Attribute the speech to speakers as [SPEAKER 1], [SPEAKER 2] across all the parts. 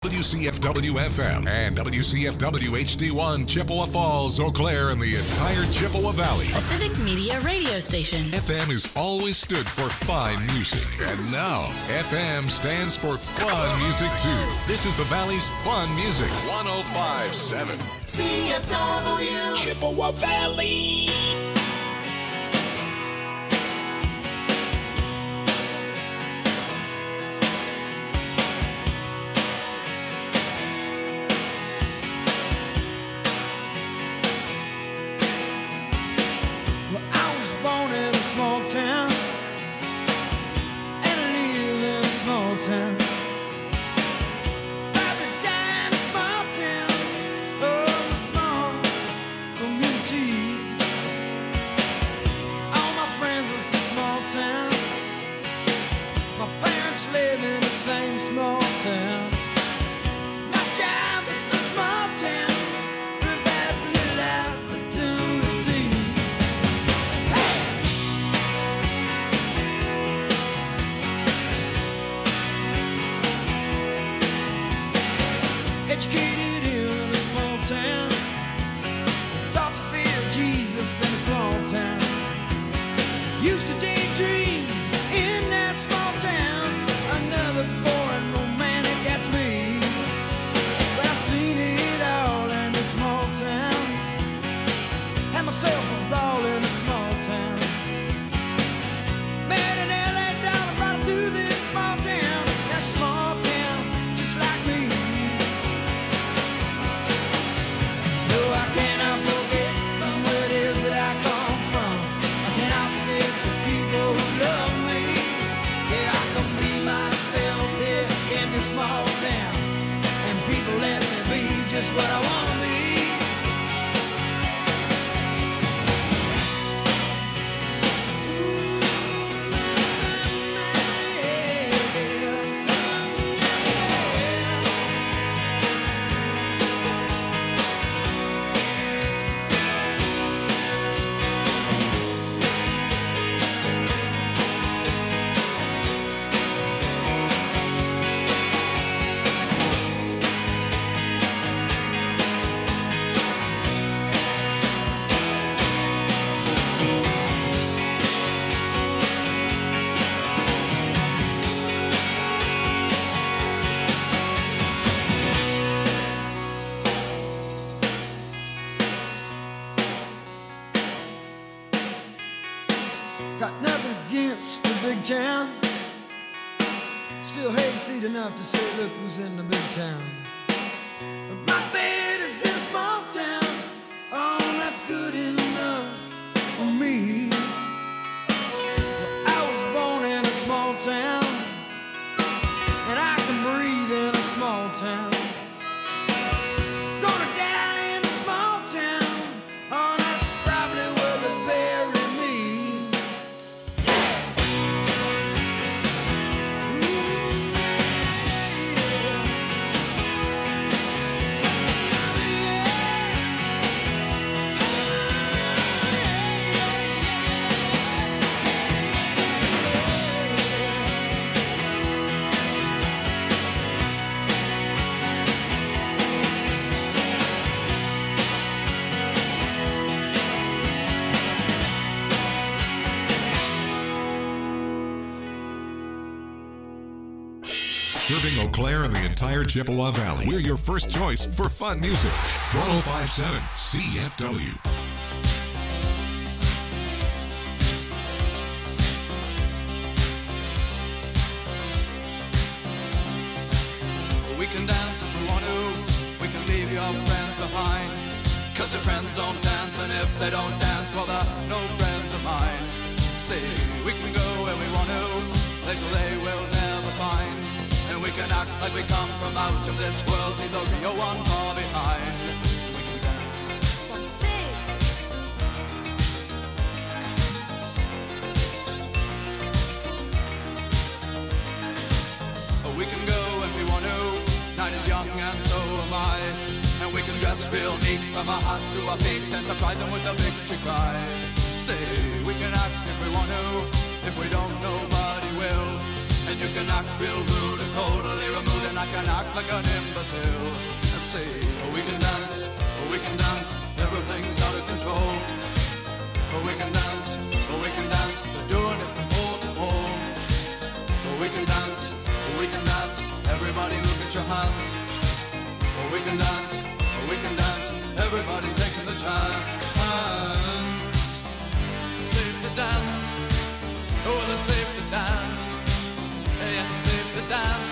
[SPEAKER 1] WCFW-FM and WCFW HD1 Chippewa Falls, Eau Claire, and the entire Chippewa Valley.
[SPEAKER 2] A Civic Media radio station.
[SPEAKER 1] FM has always stood for fine music. And now, FM stands for fun music, too. This is the Valley's fun music. 105.7.
[SPEAKER 3] CFW.
[SPEAKER 4] Chippewa Valley.
[SPEAKER 5] Got nothing against the big town. Still hayseed enough to say, look who's in the big town. But my bed is in a small town. Oh, that's good enough for me. Well, I was born in a small town, and I can breathe in a small town. Gonna die in a small town. Oh, that's probably where they bury me.
[SPEAKER 1] Serving Eau Claire and the entire Chippewa Valley. We're your first choice for fun music. 105.7 CFW.
[SPEAKER 6] We can dance if we want to. We can leave your friends behind. 'Cause your friends don't dance, and if they don't dance, well, they're no friends of mine. See, we can go where we want to, places they will never find. And we can act like we come from out of this world, leave the real one far behind. We can dance. We can go if we want to. Night is young and so am I. And we can dress real neat from our hearts to our feet and surprise them with a victory cry. Say, we can act if we want to. If we don't, nobody will. And you can act real rude and totally removed, and I can act like an imbecile. Say, we can dance, everything's out of control. We can dance, we're doing it from pole to pole. We can dance, everybody look at your hands. We can dance, everybody's taking the chance. Safe to dance, oh, it's safe to dance. Yes, it's safe to dance.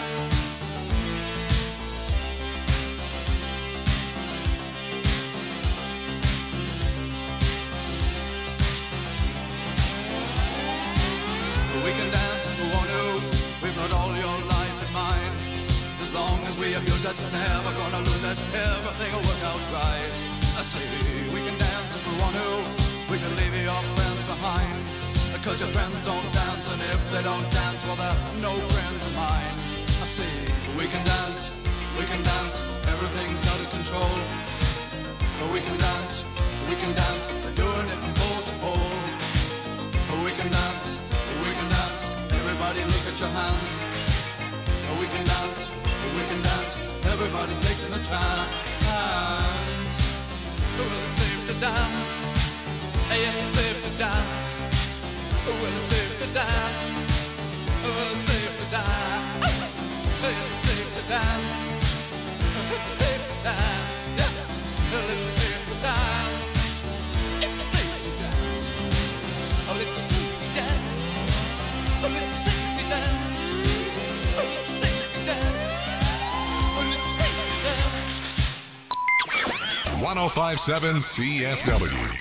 [SPEAKER 6] We can dance if we want to. We've got all your life in mind. As long as we abuse it, never gonna lose it. Everything will work out right. I say we can dance if we want to. We can leave your friends behind. Because your friends don't dance, and if they don't dance, well, they're no friends of mine. I say we can dance, everything's out of control. We can dance, we're doing it from pole to pole. We can dance, everybody look at your hands. We can dance, everybody's taking the chance. Well, it's safe to dance. Yes, it's safe to dance. Well, it's safe to dance. Well, it's safe to dance. Yes, it's safe to dance. It's safe to dance. Yeah. Well, it's safe to dance. It's safe to dance. Oh, it's safe to dance. Oh, it's safe to dance. Oh, it's safe to dance. Oh, it's safe to dance.
[SPEAKER 1] 1057 CFW.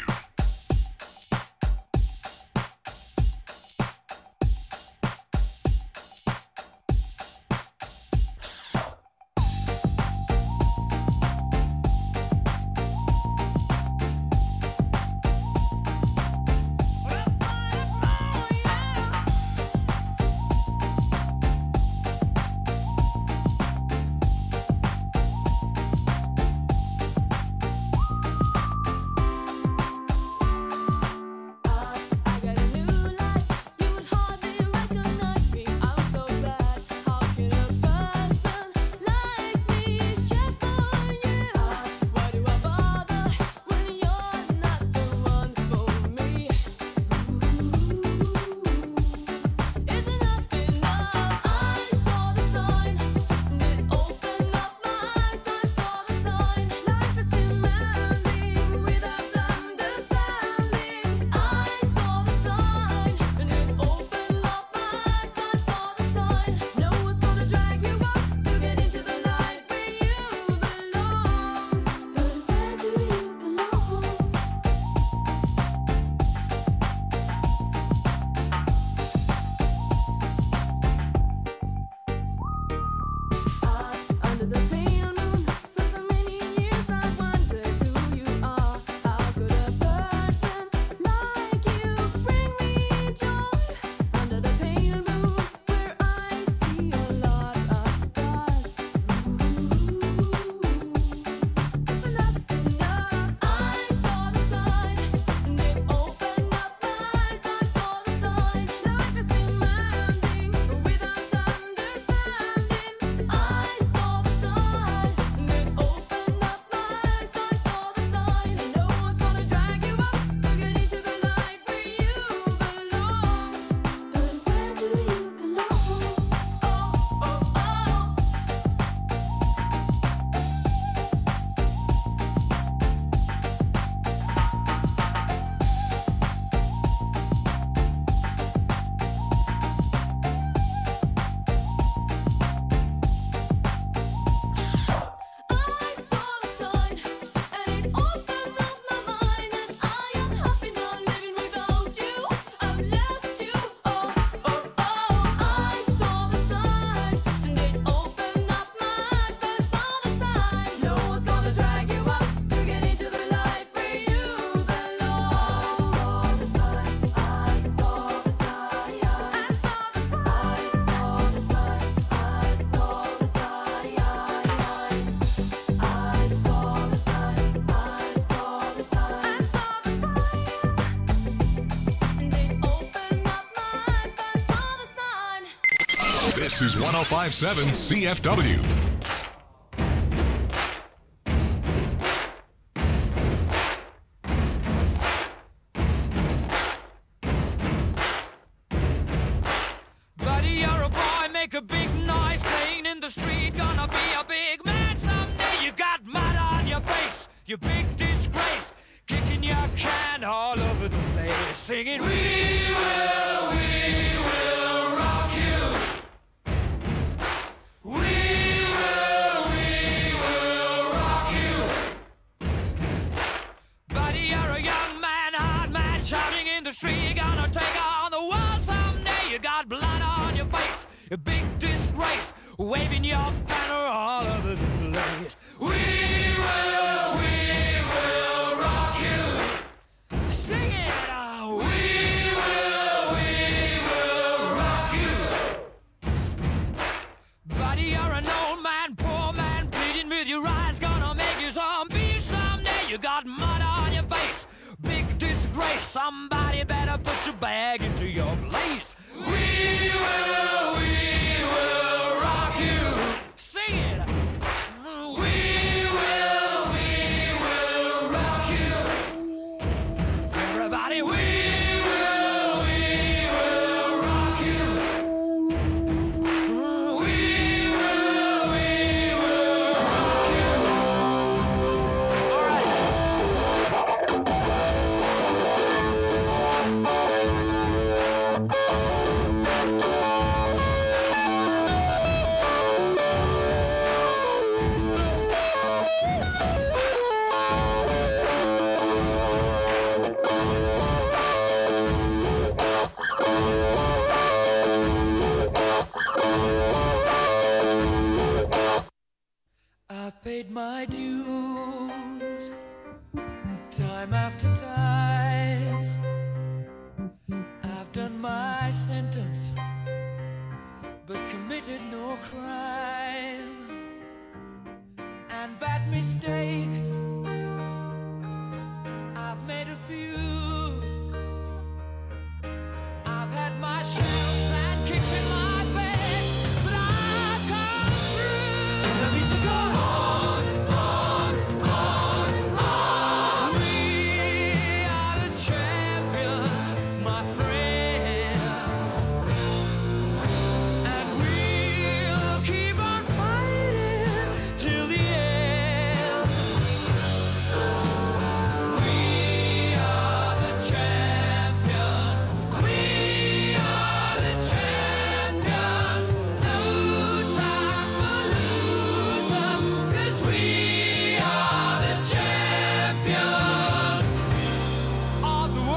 [SPEAKER 1] This is 105.7 CFW.
[SPEAKER 7] Buddy, you're a boy, make a big noise playing in the street. Gonna be a big man someday. You got mud on your face, you big disgrace. Kicking your can all over the place, singing, we will rock you. We will rock you. Buddy, you're a young man, hard man, shouting in the street. You're gonna take on the world someday. You got blood on your face, a big disgrace, waving your banner all over the place. We will rock you. Sing it, we will rock you. Buddy, you're an old man, poor man, bleeding with your eyes, gonna make you zombie someday. You got mud on your face, big disgrace. Somebody better put your bag into your place. We will rock you. Sing it. We will rock you. Everybody, we will rock you. We will rock you. All right. I've paid my dues time after time. I've done my sentence, but committed no crime. And bad mistakes, I've made a few. I've had my shells and kicked in my face, but I've come through. I need to go on. We are the champions, my friends, and we'll keep on fighting till the end. We are the champions. We are the champions. No time for losers, 'cause we are the champions of the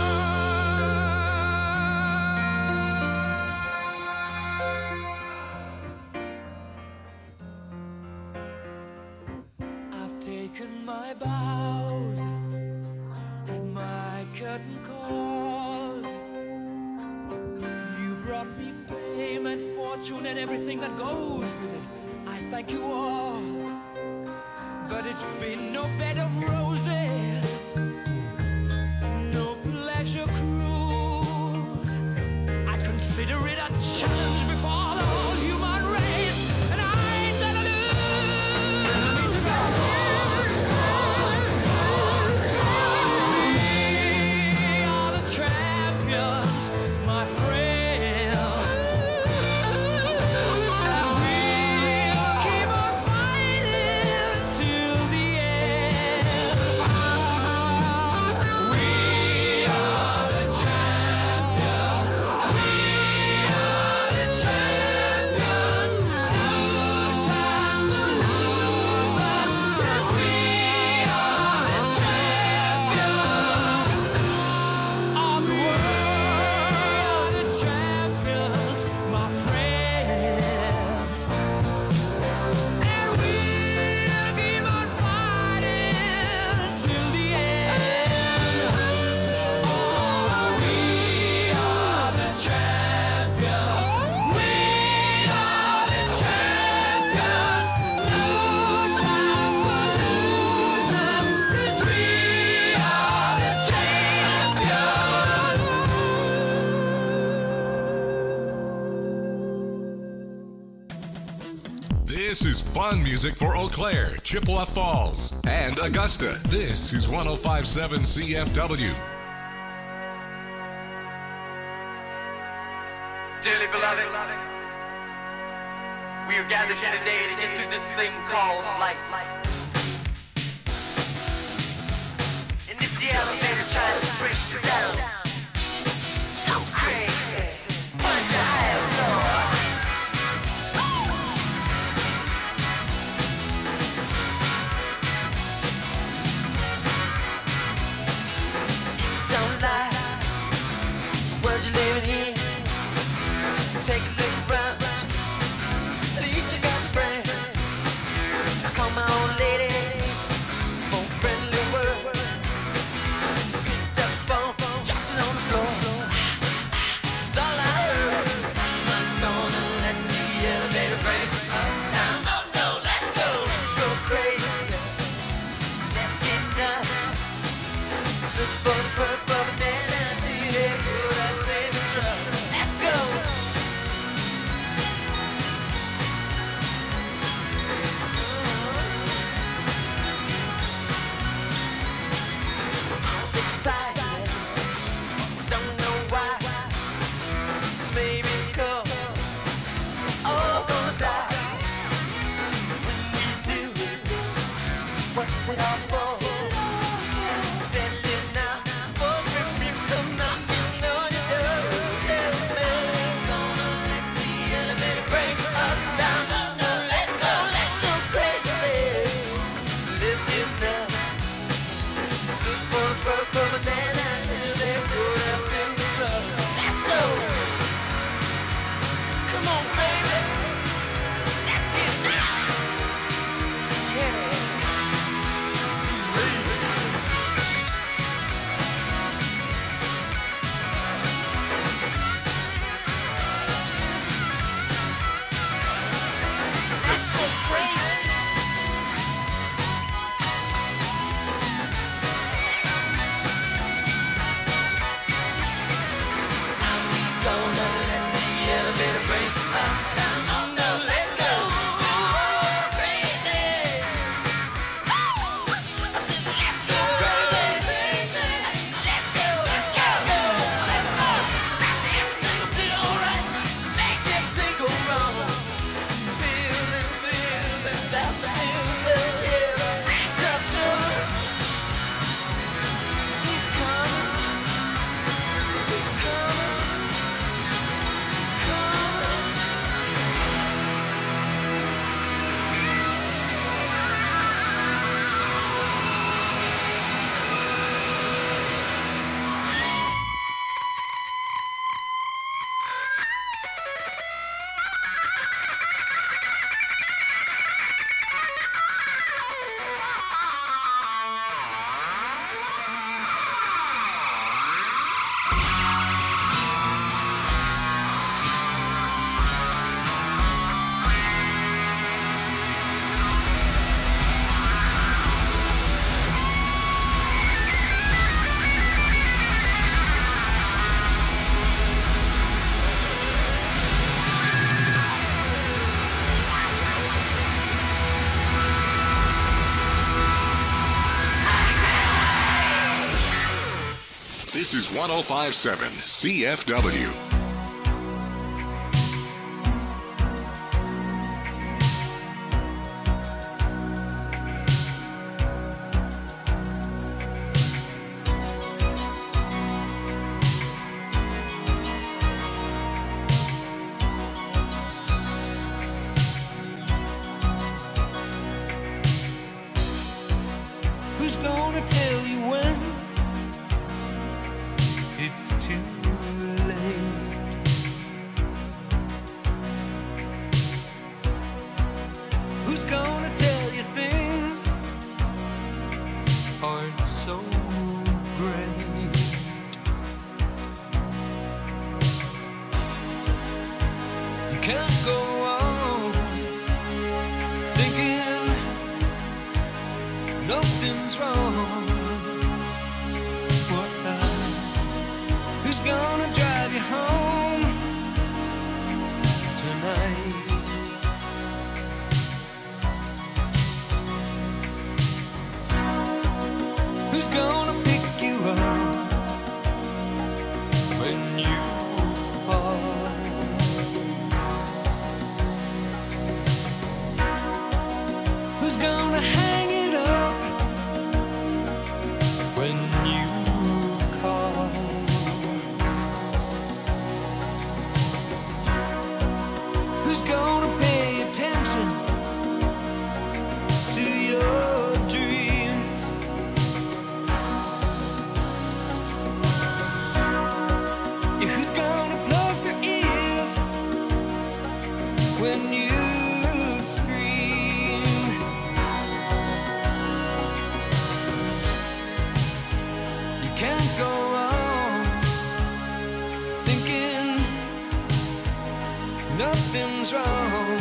[SPEAKER 7] world. I've taken my bows and my curtain calls. You brought me fame and fortune and everything that goes with it. I thank you all, but it's been no bed of roses, no pleasure cruise. I consider it a challenge before the whole human race, and I ain't gonna lose. We are the champions, my friends, and we'll keep on fighting till the end.
[SPEAKER 1] This is fun music for Eau Claire, Chippewa Falls, and Augusta. This is 105.7 CFW.
[SPEAKER 8] Dearly beloved, we are gathered here today to get through this thing called life. And if the elevator tries to break you down, go crazy, punch a higher floor. Don't lie, the world you're living in. Take a look around, at least you got friends. I call my old lady for a friendly word. She picked up the phone, dropped it on the floor. It's all I heard. I'm not gonna let the elevator break us down. Oh no, let's go crazy. Let's get nuts. Let's look for the purple banana until they put us in the truck. Let's go. What's it all for? Better live now, for the grim reaper come knocking on your door. Tell me, gonna let the elevator break us down. Oh no, let's go crazy. Let's get nuts. Look for the purple banana till they put us in the truck. Let's go. Come on, baby. Let's get nuts. Yeah.
[SPEAKER 1] This is 105.7 CFW.
[SPEAKER 5] Who's gonna tell you when it's too late? Who's gonna tell you things aren't so great? You can't go on thinking nothing's wrong. Who's gonna drive you home tonight? gonna hang it up when you call? Who's gonna pay attention to your dreams? Yeah, who's gonna plug their ears when you scream? You can't go on thinking nothing's wrong.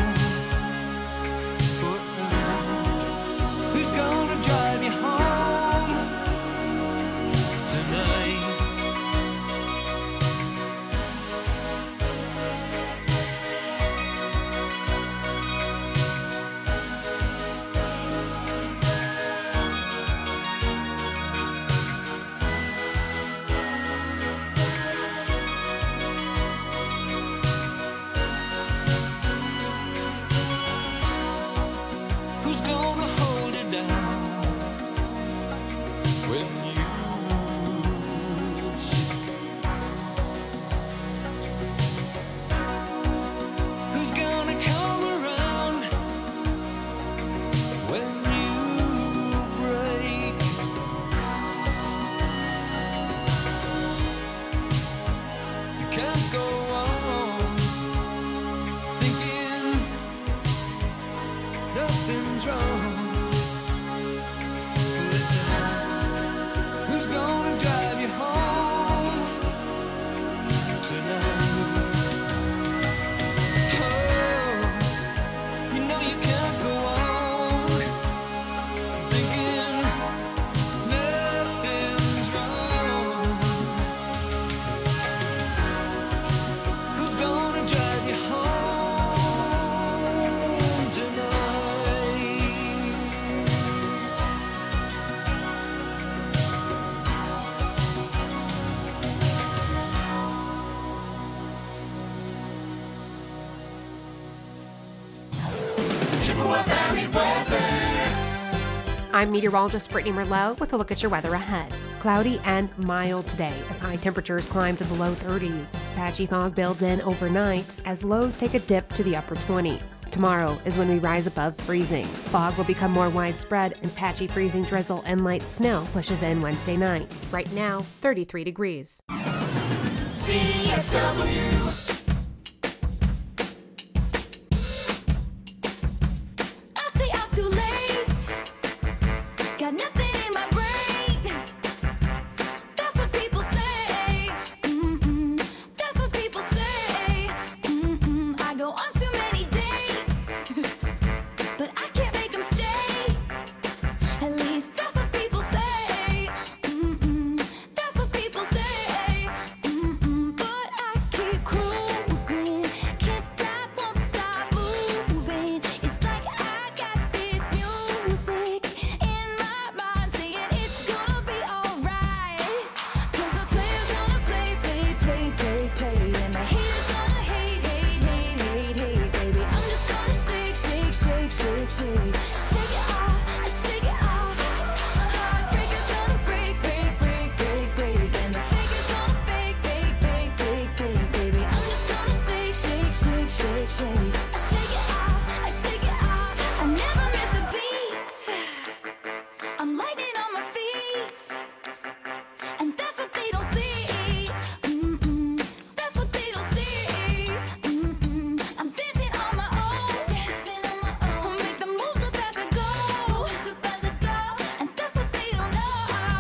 [SPEAKER 5] But who's gonna drive you home tonight? Who's gonna hold it down when you shake? Who's gonna come around when you break? You can't go on thinking nothing's wrong. Who's gonna drive you home tonight? Oh, you know you can't go on thinking nothing's wrong. Who's gonna drive you home tonight?
[SPEAKER 3] Chippewa Valley weather.
[SPEAKER 9] I'm meteorologist Brittany Merlot with a look at your weather ahead. Cloudy and mild today as high temperatures climb to the low 30s. Patchy fog builds in overnight as lows take a dip to the upper 20s. Tomorrow is when we rise above freezing. Fog will become more widespread and patchy freezing drizzle and light snow pushes in Wednesday night. Right now, 33 degrees.
[SPEAKER 3] CFW.
[SPEAKER 10] I stay out too late. Got nothing in my brain. That's what people say. That's what people say. I go on too many dates, but I can't make them stay. At least that's what people say. That's what people say. But I keep cruising. Can't stop, won't stop moving. It's like I got this music in my mind saying it's gonna be alright. 'Cause the player's gonna play, play, play, play, play. And the haters gonna hate, hate, hate, hate, hate. Baby, I'm just gonna shake, shake, shake, shake, shake. Shake it off, shake it off. Heartbreaker's gonna break, break, break, break, break. And the faker's gonna fake, fake, fake, fake, fake. Baby, I'm just gonna shake, shake, shake, shake, shake. Shake it off, shake it off. I never miss a beat. I'm lightning on my feet. And that's what they don't see. That's what they don't see. I'm dancing on my own. I'll make the moves up as I go. And that's what they don't know.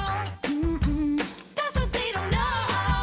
[SPEAKER 10] That's what they don't know.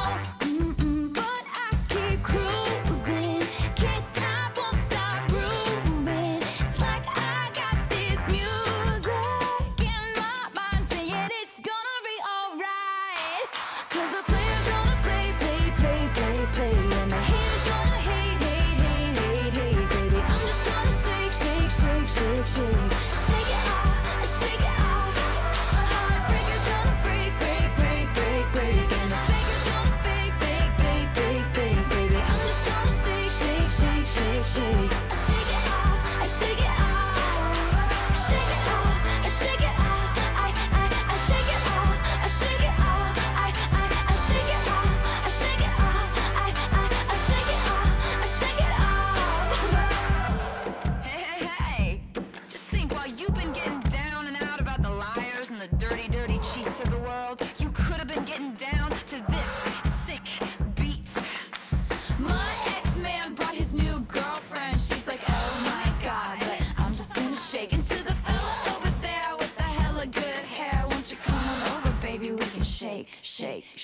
[SPEAKER 10] But I keep cruising. Can't stop, won't stop grooving. It's like I got this music in my mind saying it's gonna be alright. 'Cause the player's gonna play, play, play, play, play. And the haters gonna hate, hate, hate, hate, hate. Baby, I'm just gonna shake, shake, shake, shake, shake. Shake it off, shake it off. Heartbreaker's gonna break, break, break, break, break. And the faker's gonna fake, fake, fake, fake, fake. Baby, I'm just gonna shake, shake, shake, shake, shake. Shake it off, shake it off. Shake it off.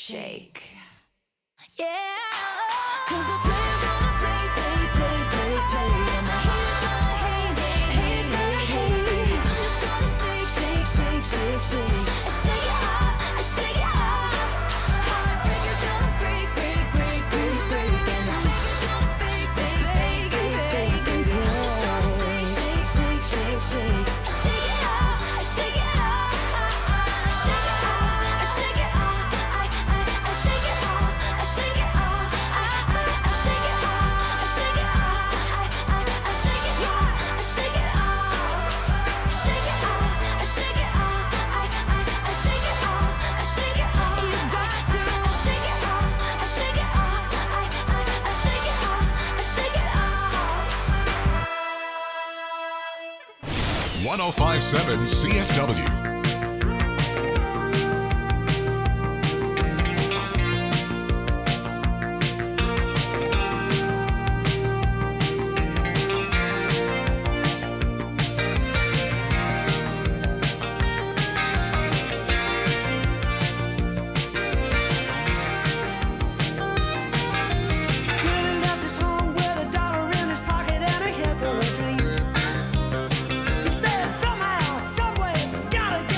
[SPEAKER 10] shake. Yeah, 'cause the players gonna play, play, play, play, play, and the haters gonna hate, hate, hate, hate, hate. I'm just gonna shake, shake, shake, shake, shake. I shake it off, I shake it off. Heartbreakers gonna break, break, break, break, break, and the fakers gonna fake, fake, fake, fake, fake, fake. I'm just gonna shake, shake, shake, shake, shake. I shake it off, I shake it off. I shake it off, I shake it off. I shake it off, I shake it off. I shake it off, I shake it off. I shake it off, I shake it off. Shake it off, I shake it off. I shake it off, I shake it off. You got to shake it off, I shake it off. I shake it off, I shake it off.
[SPEAKER 1] 1057 CFW.
[SPEAKER 5] Running out this home with a dollar in his pocket and a head full of dreams. He said somehow, some way, it's gotta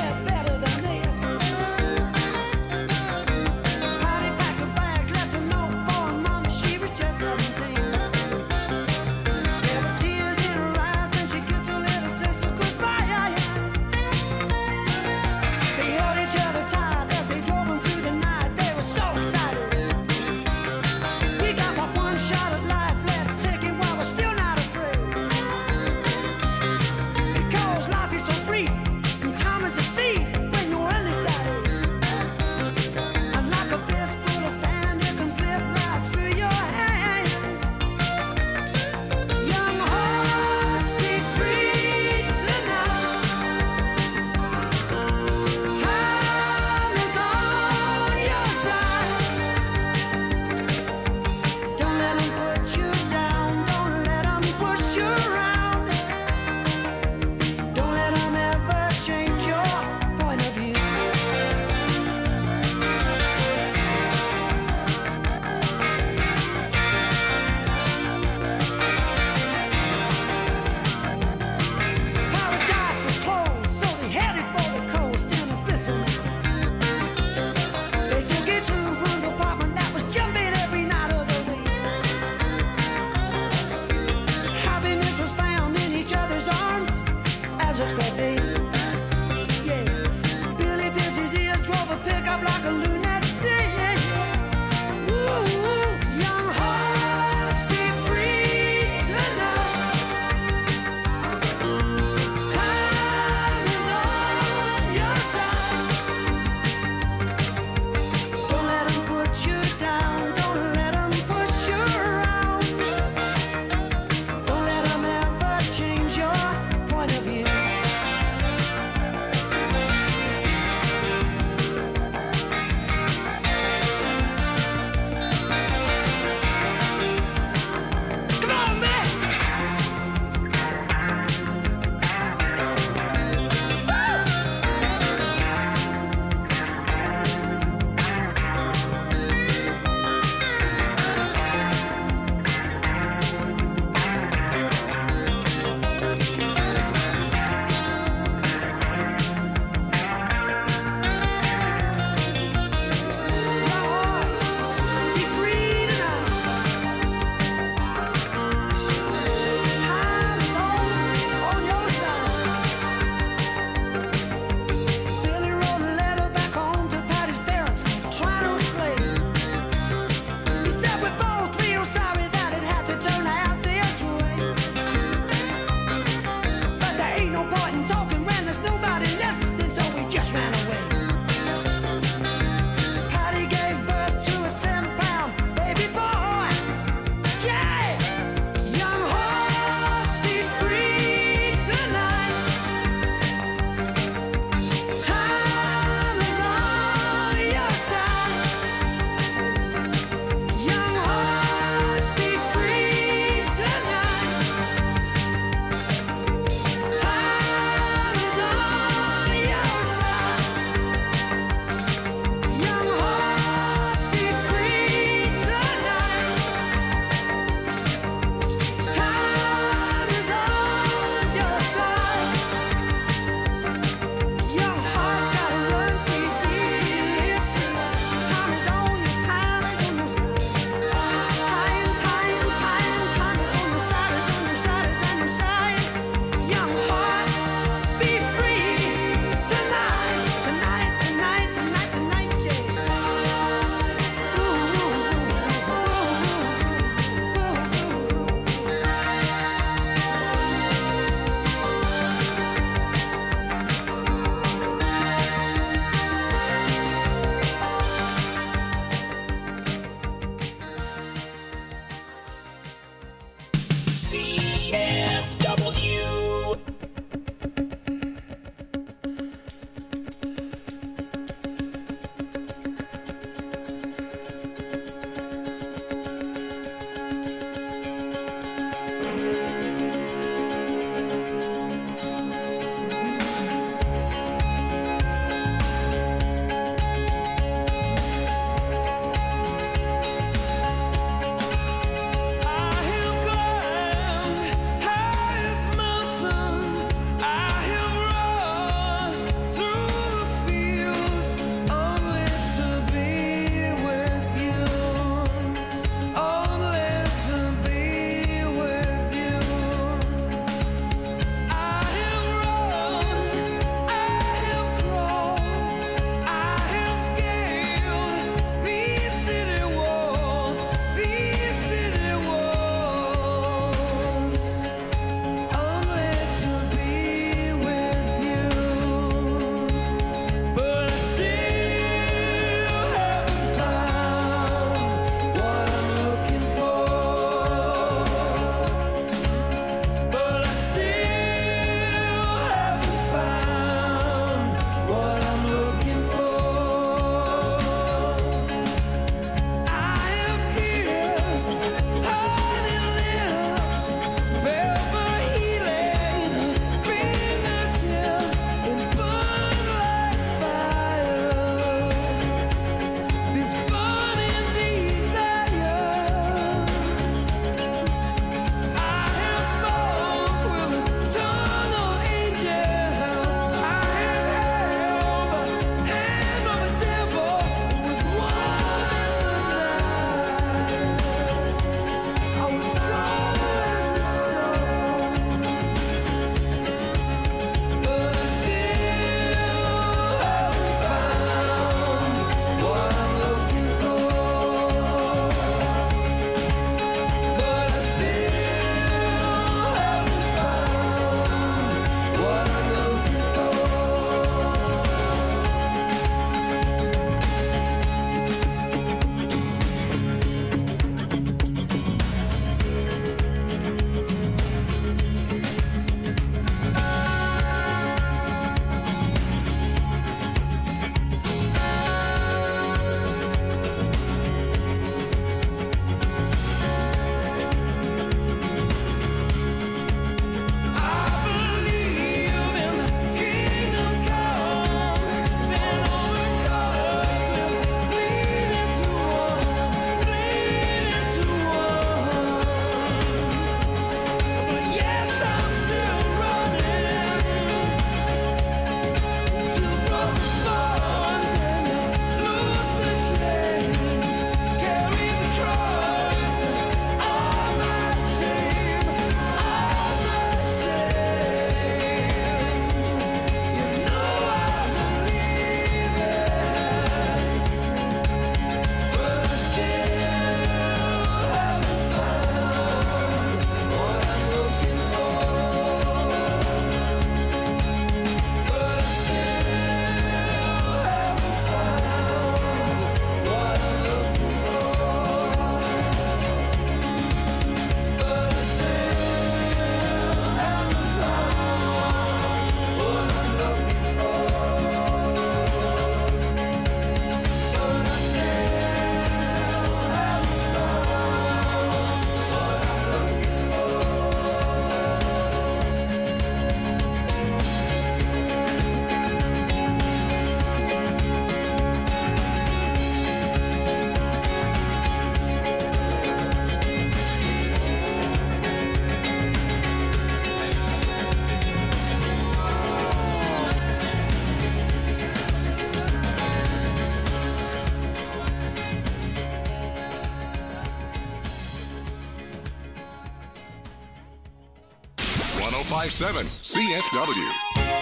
[SPEAKER 1] 1057 CFW.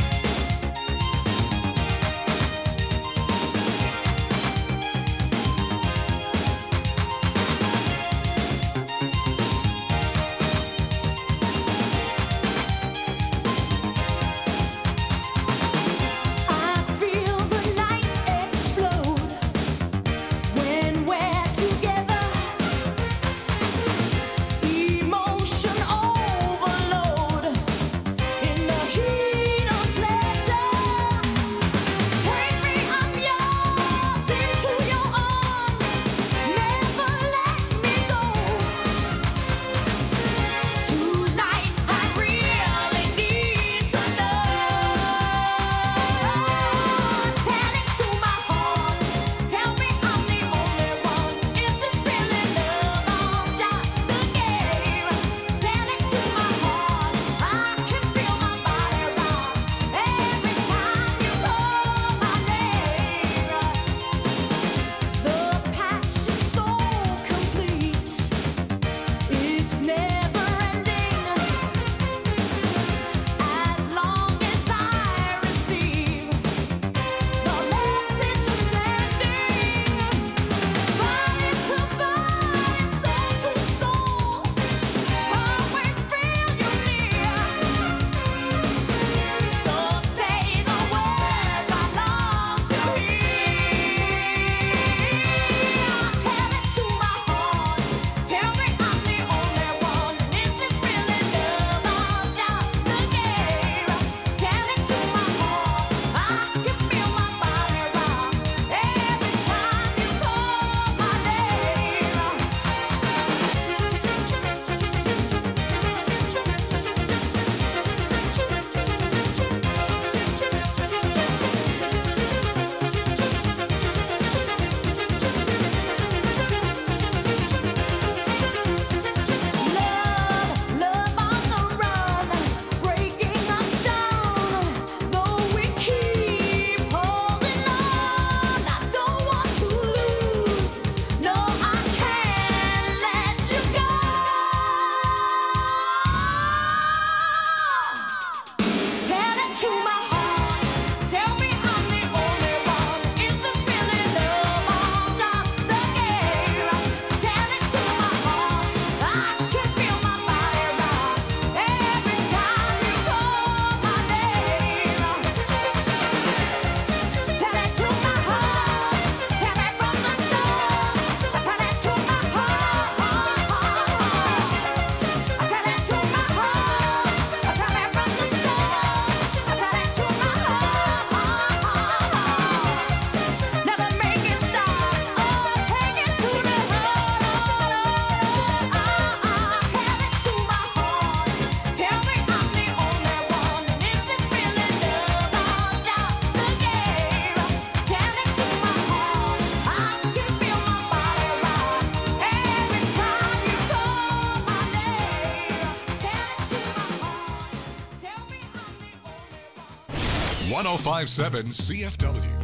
[SPEAKER 1] .1057 CFW.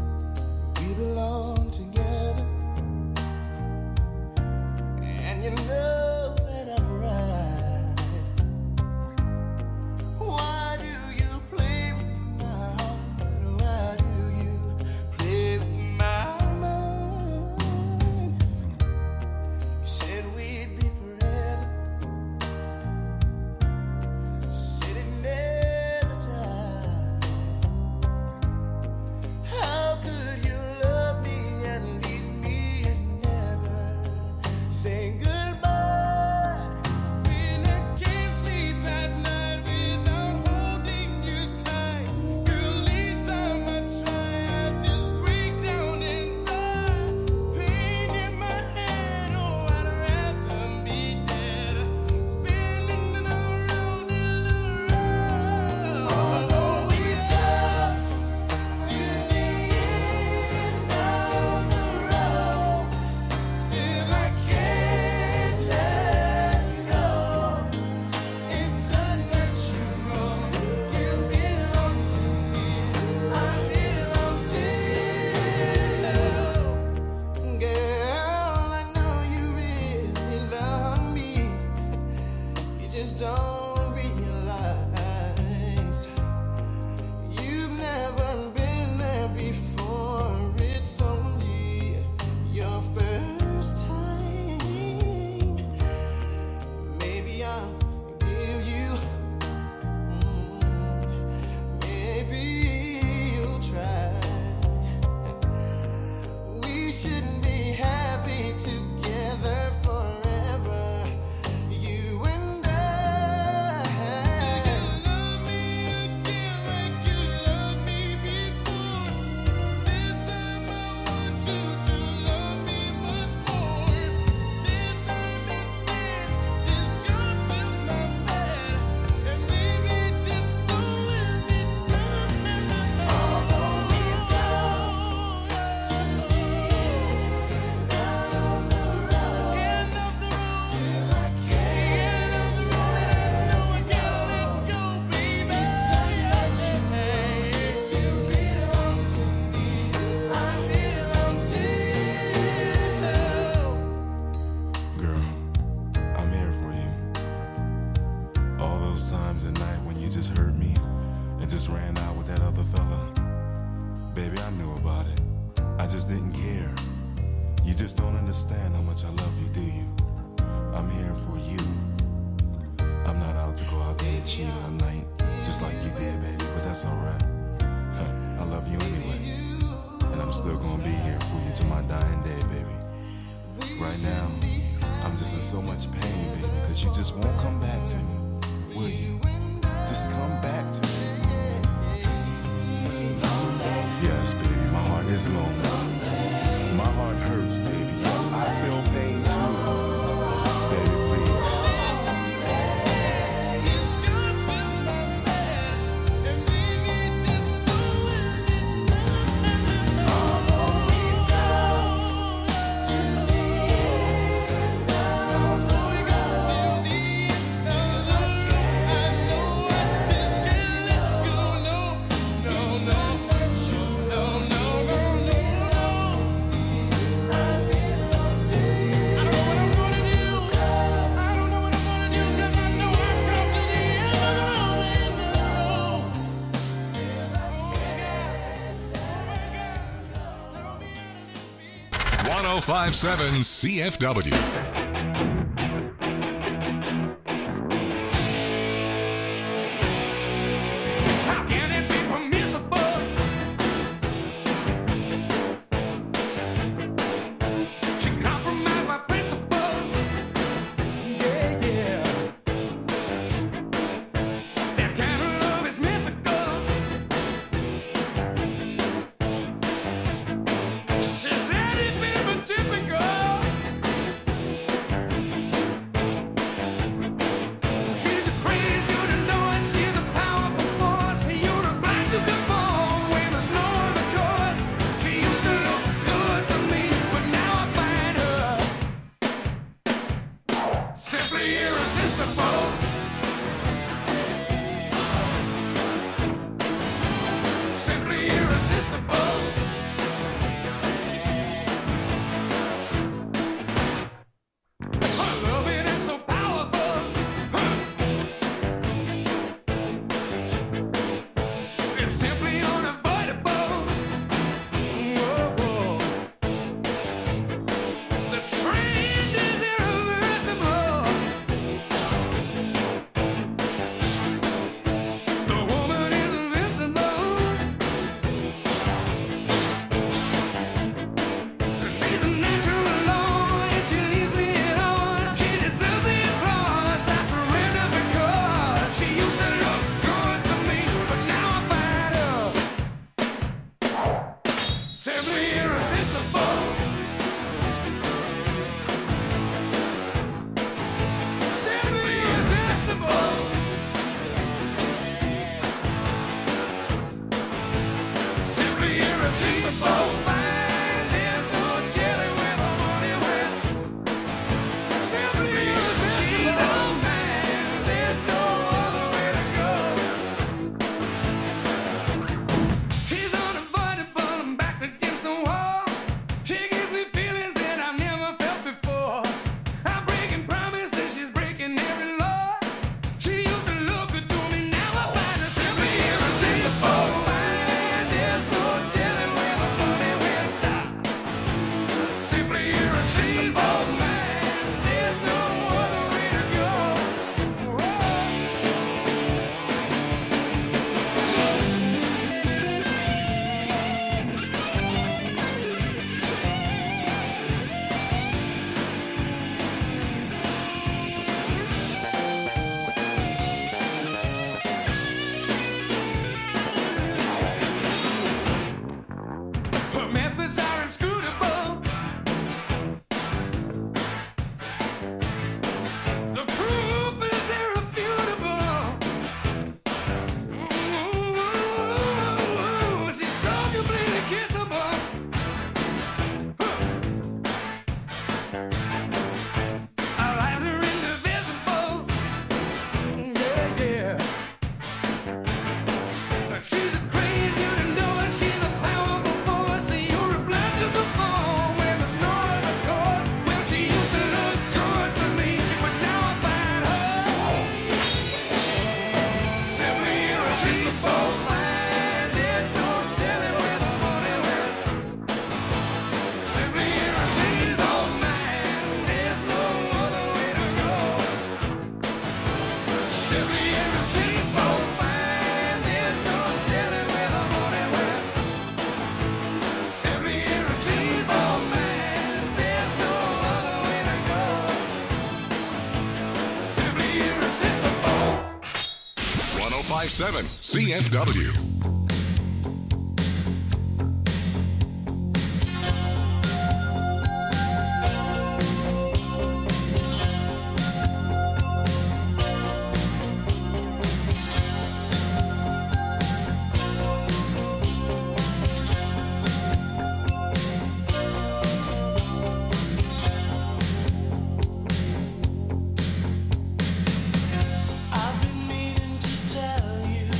[SPEAKER 11] We belong together, and you know that I'm right. Why do you play with my heart? Why do you play with my mind? You said we'd be forever, said it never died. How could you love me and leave me and never say goodbye?
[SPEAKER 12] I just didn't care. You just don't understand how much I love you, do you? I'm here for you. I'm not out to go out there and cheat all night, just like you did, baby, but that's alright. I love you anyway, and I'm still gonna be here for you till my dying day, baby. Right now, I'm just in so much pain, baby, because you just won't come back to me, will you? Just come back to me. Yes, baby, my heart is lonely. My heart hurts, baby. Yes, I feel pain too. Baby, please.
[SPEAKER 1] .5.7 CFW. 1057 CFW.
[SPEAKER 11] I've been meaning to tell you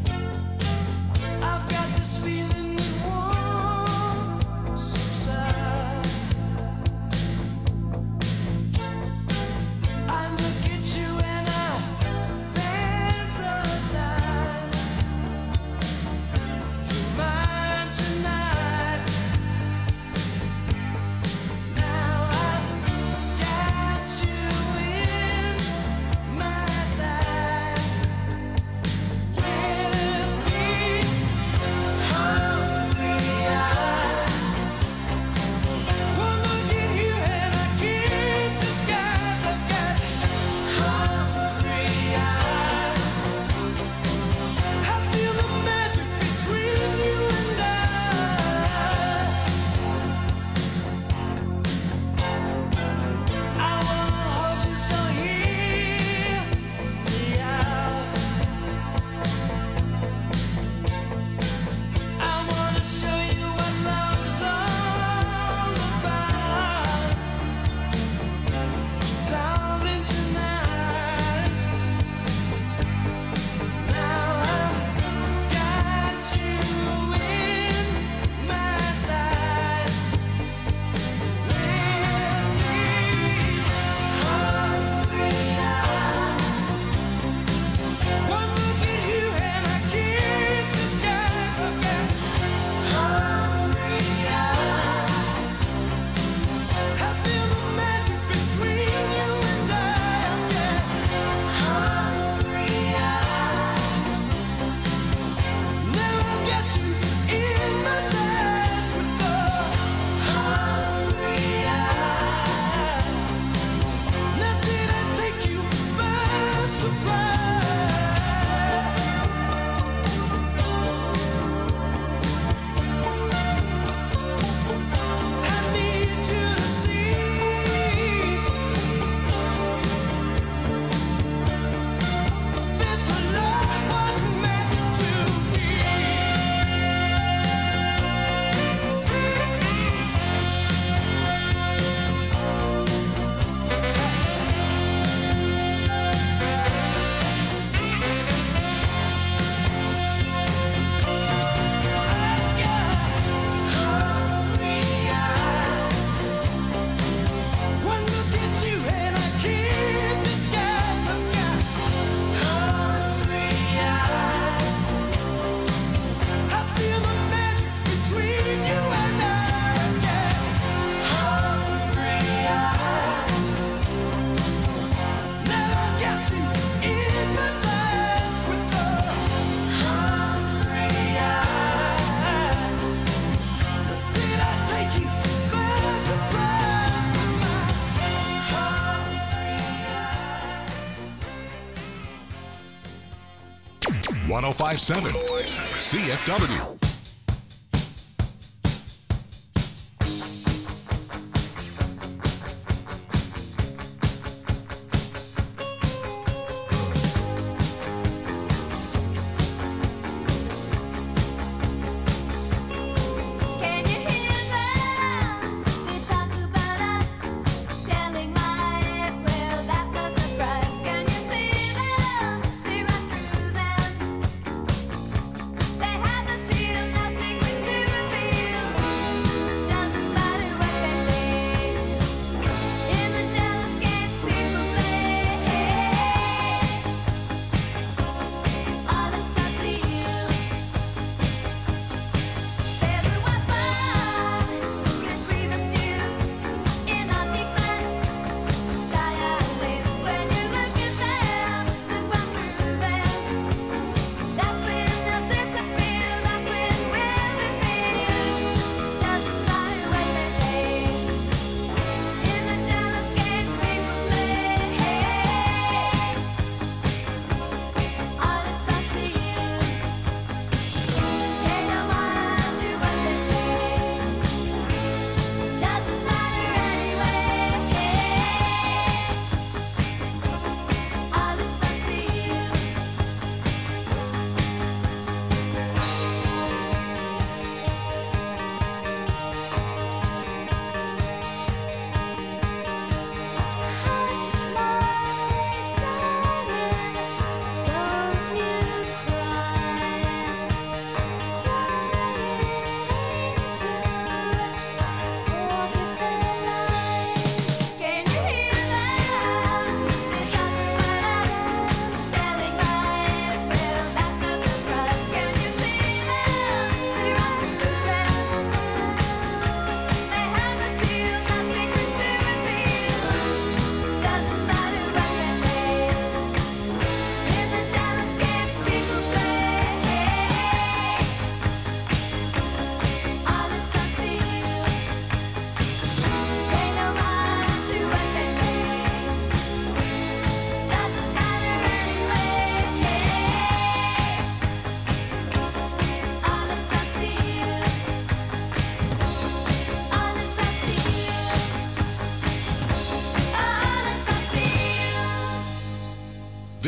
[SPEAKER 1] #1057 CFW.
[SPEAKER 10] They have the sheet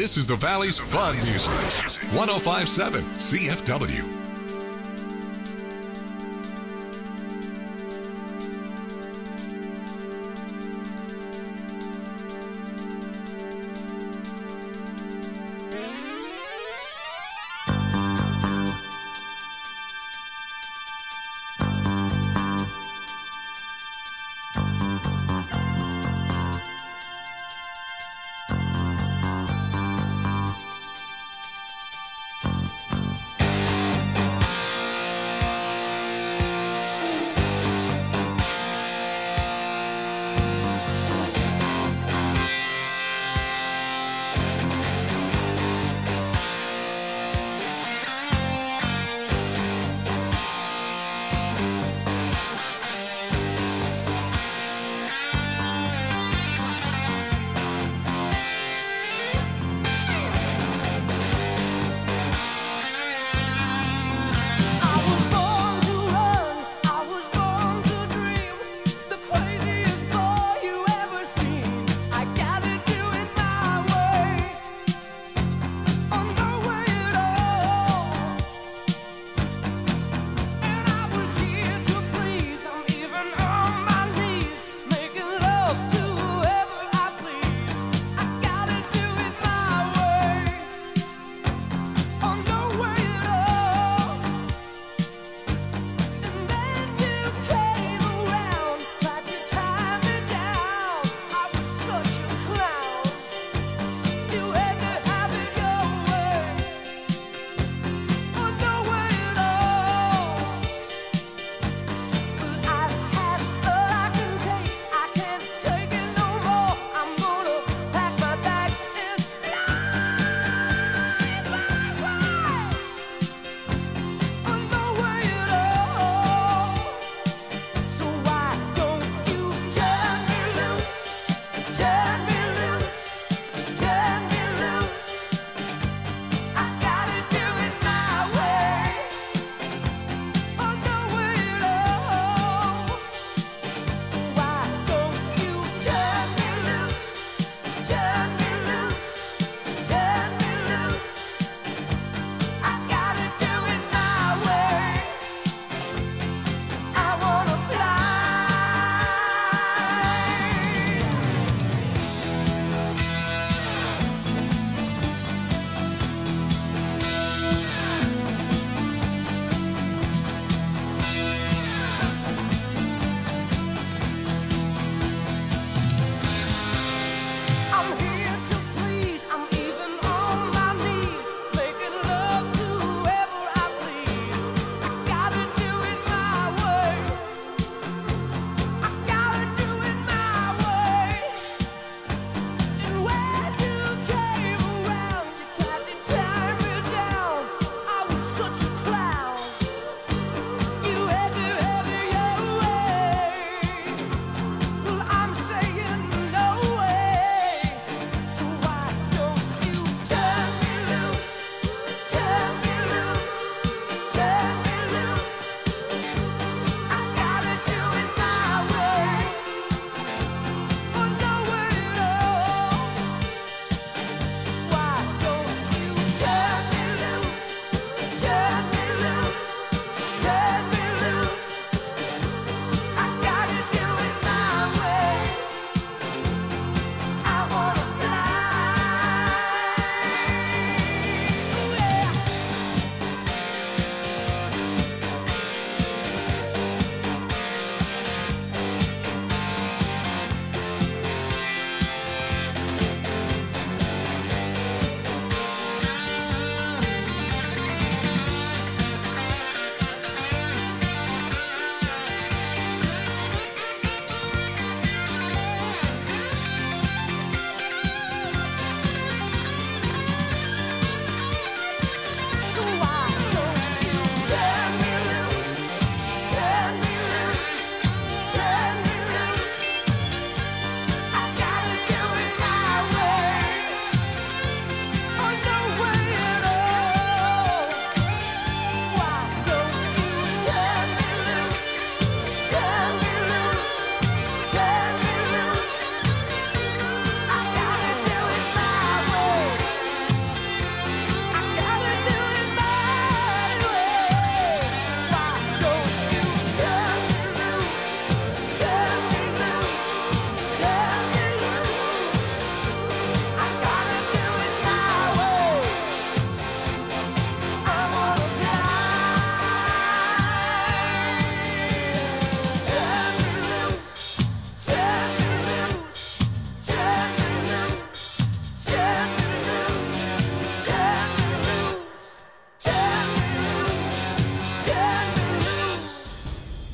[SPEAKER 1] This is the Valley's Fun Music. 105.7 CFW.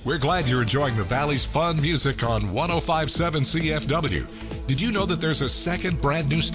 [SPEAKER 1] We're glad you're enjoying the Valley's fun music on 105.7 CFW. Did you know that there's a second brand new station